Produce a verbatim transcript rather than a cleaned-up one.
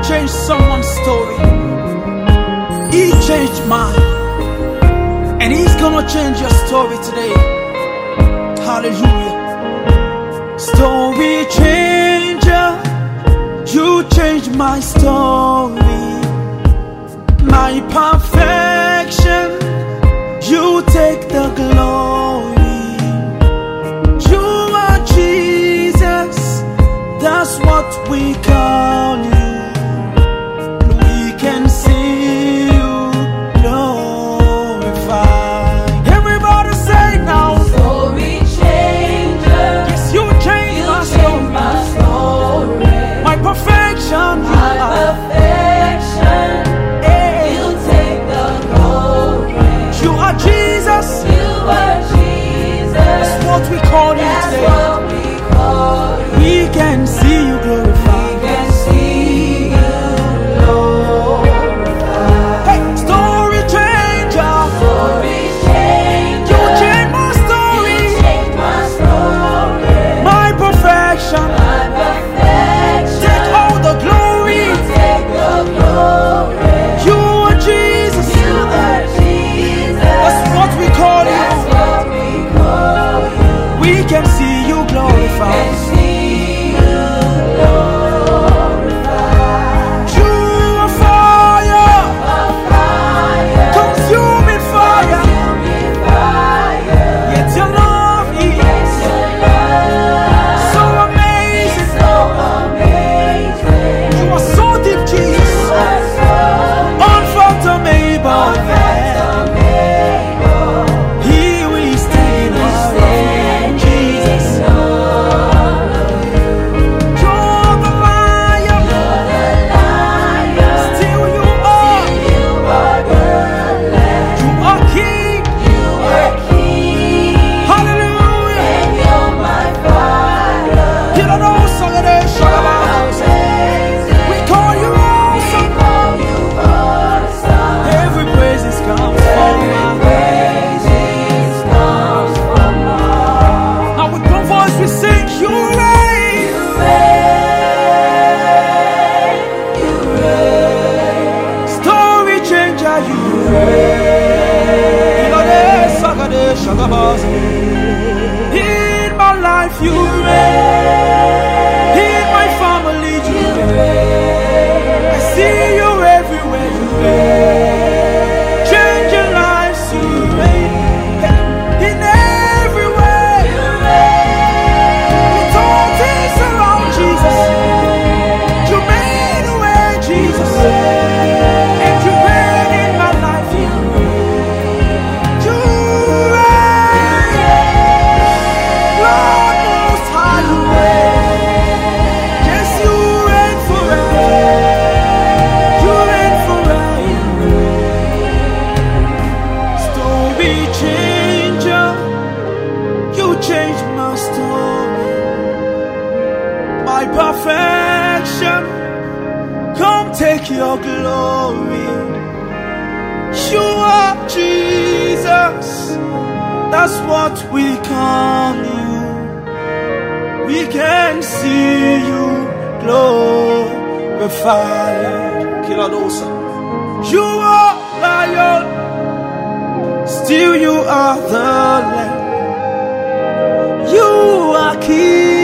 change someone's story. He changed mine, and He's gonna change your story today. Hallelujah. Story changer, you changed my story. My perfection, you take the glory. You are Jesus, that's what we call you. We can see you glorified. Everybody say now. Story changer. Yes, you change You my change story. my story. My perfection, you My are. perfection. You take the glory. You are Jesus. You are Jesus. That's what we call you That's today. what we call you. We can see you We glorified. can see you glorified. Hey, story changer. Story changer. You change my story. You change my story. My perfection. My perfection. Take all the glory. You take the glory. You are Jesus. You are Jesus. That's what we call That's you. what we call you. We can see you Can glorified. see you glorified. You are fire. A fire. Consuming fire. Consuming fire. Yet your love is Yes, your love so amazing. is so amazing. You are so deep, Jesus. You are so Unfathomable. unfathomable. He will stand We in stand Jesus. in awe of you. You're the lion. You're the lion. Still you are. You are the lamb. You are King. You are king. Hallelujah. And you're my father. You don't know song of the Shabbat. Amazing. We call you We awesome. call you awesome. Every praise is comes from Every my praises comes from us. Now with one voice we sing, you reign. You reign. You reign. Story changer, you reign. You know the song of the Shabbat. In my life, you reign. In my family, you You reign. reign. I see you everywhere, you reign. Changing lives, you reign. In every way, You reign. you turn things around, Jesus. You made a way, Jesus. And you reign in my life, you reign. You reign. Lord Most High, you reign. Yes, you reign forever. You reign forever. Story changer, you changed my story. My perfection, come take your glory. You are Jesus, that's what we call you. We can see you glorified. Kiladosa. You are lion, still you are the lamb. You are king.